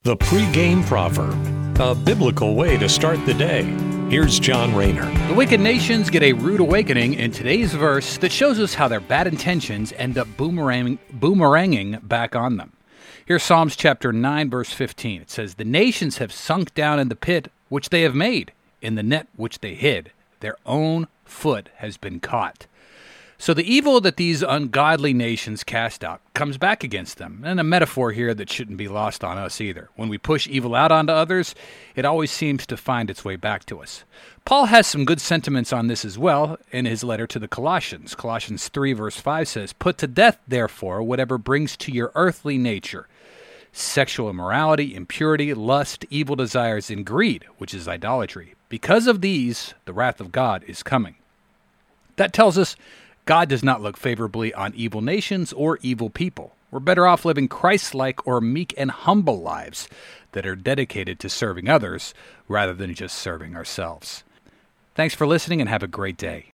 The pregame proverb, a biblical way to start the day. Here's John Rayner. The wicked nations get a rude awakening in today's verse that shows us how their bad intentions end up boomeranging back on them. Here's Psalms chapter 9, verse 15. It says, "The nations have sunk down in the pit which they have made, in the net which they hid. Their own foot has been caught." So the evil that these ungodly nations cast out comes back against them, and a metaphor here that shouldn't be lost on us either. When we push evil out onto others, it always seems to find its way back to us. Paul has some good sentiments on this as well in his letter to the Colossians. Colossians 3 verse 5 says, "Put to death, therefore, whatever brings to your earthly nature sexual immorality, impurity, lust, evil desires, and greed, which is idolatry. Because of these, the wrath of God is coming." That tells us God does not look favorably on evil nations or evil people. We're better off living Christ-like or meek and humble lives that are dedicated to serving others rather than just serving ourselves. Thanks for listening and have a great day.